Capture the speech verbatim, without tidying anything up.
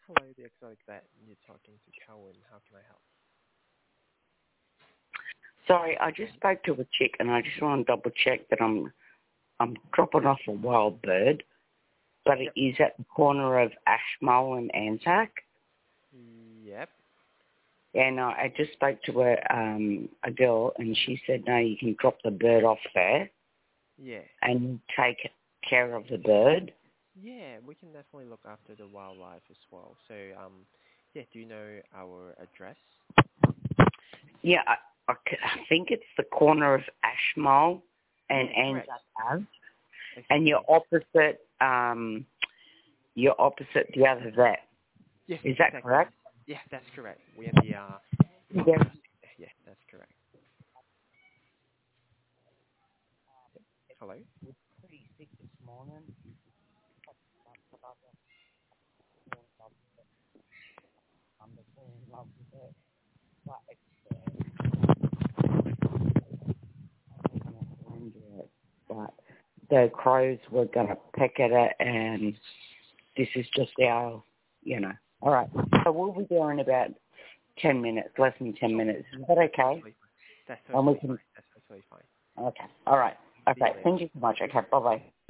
Hello, the exotic vet. You're talking to Cowan. How can I help? Sorry, I just spoke to a chick and I just want to double check that I'm I'm dropping off a wild bird, but it Yep. is at the corner of Ashmole and Anzac. Yep. And I, I just spoke to a um a girl and she said no, you can drop the bird off there Yeah. and take care of the bird. Yeah, we can definitely look after the wildlife as well. So, um, yeah, do you know our address? Yeah, I, I, c- I think it's the corner of Ashmole and Yeah, correct. Anzac Ave, and you're Exactly. opposite um you're opposite the other vet. Yes, Is that exactly. correct? Yeah, that's correct. We're in the, uh, Yes. yeah, that's correct. Hello? Pretty sick this morning. I'm falling in love with it, but it's I'm gonna surrender it. But the crows were gonna peck at it, and this is just our, you know. All right. So we'll be there in about ten minutes, less than ten Sure. minutes. Is that That's okay? totally fine. That's And we totally can. fine. That's totally fine. Okay. All right. See you Okay. later. Thank you so much. Okay. Bye bye.